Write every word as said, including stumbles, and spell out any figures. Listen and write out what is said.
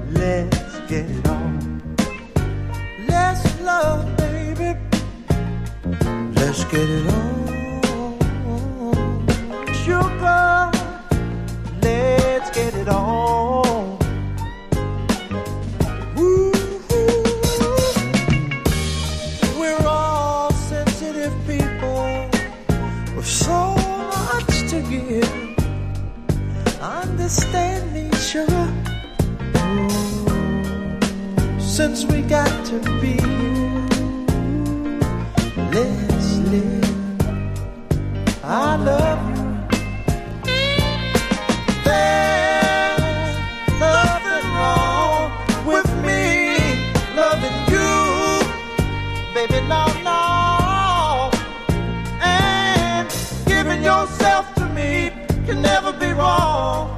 let's get it on. Let's love, baby. Let's get it on. Sugar, let's get it on. Woo. We're all sensitive people with so much to give. Understand me, sugar. Since we got to be here, let's live. I love you. There's nothing wrong with me loving you, baby, no, no. And giving yourself to me can never be wrong.